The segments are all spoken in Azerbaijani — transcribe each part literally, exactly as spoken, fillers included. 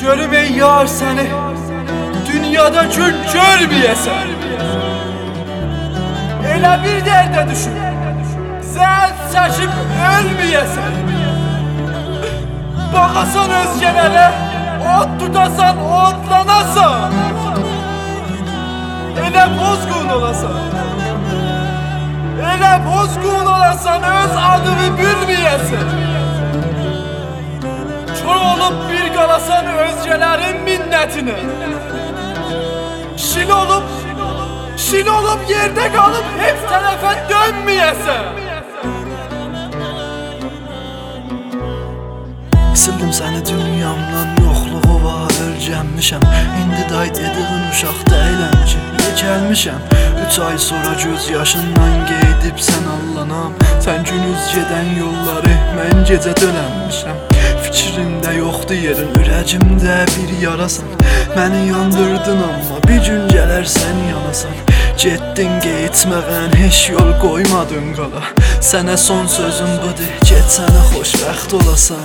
Görüm ey yar səni dünyada gün görməyəsən. Elə bir dərdə düşüb zəhər çəkib ölməyəsən. Baxasan özgələrə, od tutasan, odlanasan. Elə pozğun olasan, elə pozğun olasan, öz adını bilməyəsən. Kör olub bir qalasan özgələrin minnətini. Şil olub, şil olub yerdə qalıb heç tərəfə dönməyəsən. Sildim səni dünyamdan, yoxluğu var, ölgənmişəm. İndi day dediğin uşaqda eyləm ki, yekəlmişəm. Üç ay sonra göz yaşından qeydib sən allanam. Sən günüz gedən yolları, mən gecə dönənmişəm. Fikrində yoxdur yerin, ürəcimdə bir yarasan. Məni yandırdın amma bir gün gələr sən yanasan. Getdin qeytməğən, heç yol qoymadın qala. Sənə son sözüm budur, get sənə xoşbəxt olasan.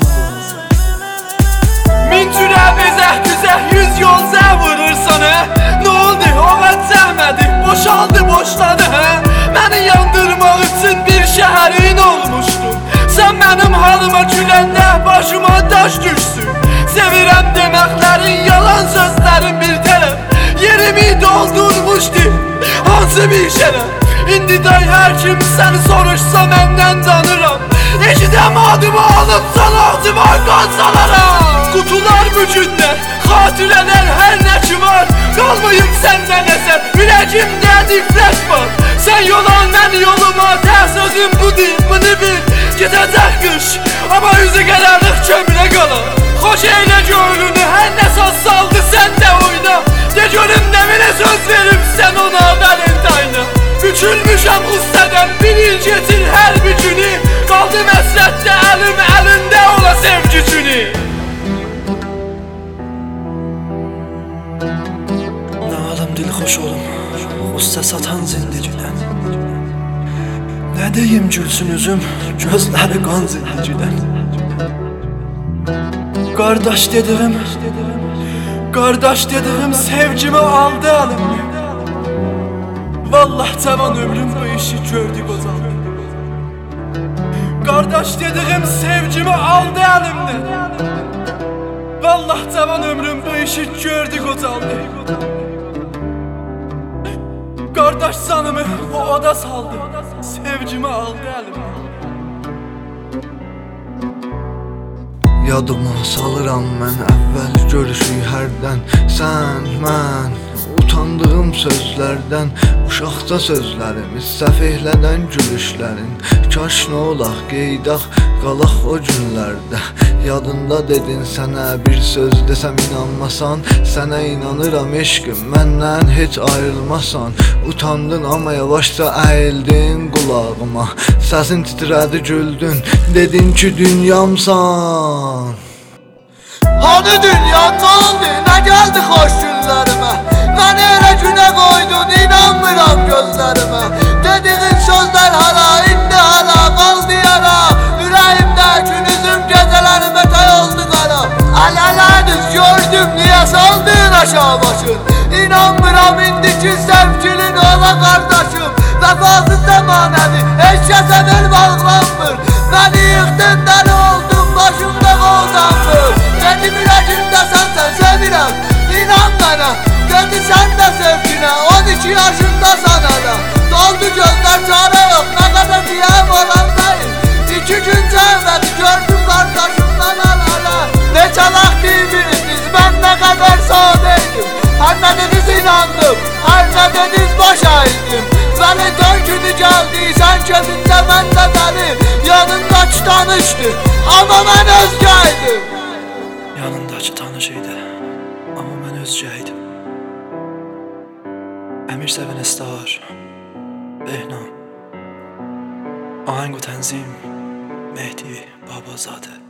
Min cürə bezək güzək yüz yol zəh vurur sana. Nə oldu oğa cəhmədi, boşaldı boşladı hə? Məni yandırmaq üçün bir şəhərin olmuşdun. Sən mənim halıma güləndə başıma daş düşsün. Sevirəm deməklərin, yalan sözlərin bir tərəf. Yerimi doldurmuşdu, hansı bir şərəf. İndi day hər kim səni soruşsa məndən danıram. Eşidəm adımı alıb salaqcı var qan salaram. Qutular bugünlər, xatirələr hər nə ki var. Qalmayıb səndən əsər, ürəkimdə difləş var. Sən yol al, mən yoluma, tə sözüm budur, bunu bil. Gedəcək qış, amma üzü qərarlıq kömrə qalar. Xoş eylə gönlünü, hər nə saz saldı sən də oyna. De görüm nə mənə söz verib sən ona valentayna. Bükülmüşəm ustadan, bir il getir hər bir günü. Qaldı məsrətdə əlim əlində ola sevgi günü. Nə alım dil xoş olum, usta satan zindigidən. Nə deyim gülsün üzüm, gözləri qan zindigidən. Qardaş dediyim, qardaş dediyim sevgimi aldı əlimdən. Vallah cavan ömrüm bu işi gördü qocaldı. Qardaş dediyim sevgimi aldı əlimdən. Vallah cavan ömrüm bu işi gördü qocaldı. Qardaş sanımı o oda saldı, sevgimi aldı əlimdən. Yadıma salıram mən əvvəl görüşü hərdən. Sən, mən, utandığım sözlərdən. Uşaqca sözlərimiz, səfehlədən gülüşlərin. Kaş nə olaq, qeydaq, qalaq o günlərdə. Yadında dedin sənə bir söz desəm inanmasan. Sənə inanıram eşqim, məndən heç ayrılmasan. Utandın amma yavaşca əyildin qulağıma. Səsin titrədi güldün, dedin ki dünyamsan. Hani dünyan nə oldu, nə gəldi xoş günlərimə. Məni elə günə qoydun, inanmıram gözlərimə. Dediğin sözlər hala, indi hala qaldı yara. Ürəyimdə gün üzüm gecələrimə tay oldu qara. Ələlə-düz gördüm, niyə saldın aşağı başın. İnanmıram indiki sevgilin ola qardaşım. Vəfasız zəmanəvi, heç kəsə el bağlanmır. Məni yıxdın, dəli oldum, başımda qozanmır. Dedim ürəkimdə sənsən, sevirəm, inan mənə. Dedi sən də sevginə, on iki yaşında sana da. Doldu gözlər çarə yox, nə qədər diyəm olan deyil. İki gün cəhmədi, gördüm qardaşımdan əl-ələ. Neçə vaxt birimiz, mən nə qədər sadəydim. Hər nə dediz inandım, hər nə dediz baş əydim. Valentay günü gəldi, sən közündə mən də dəli. Yanındakı tanışdı, amma mən özgəydim. Yanındakı tanış idi, amma mən özgəydim. Əmir Səvən Əstar, Behnam, Ahəng və Tənzim, Mehdi Babazadə.